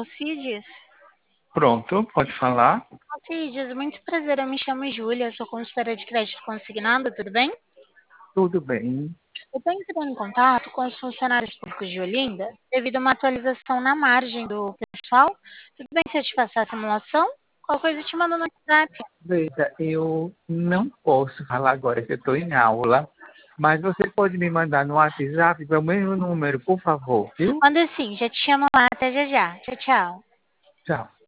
Alcides? Pronto, pode falar. Alcides, muito prazer, eu me chamo Júlia, sou consultora de crédito consignado, tudo bem? Tudo bem. Eu estou entrando em contato com os funcionários públicos de Olinda devido a uma atualização na margem do pessoal. Tudo bem se eu te passar a simulação? Qual coisa eu te mando no WhatsApp? Veja, eu não posso falar agora que eu estou em aula, mas você pode me mandar no WhatsApp para o mesmo número, por favor, viu? Manda sim, já te chamo lá, até já já. Tchau, tchau. Tchau.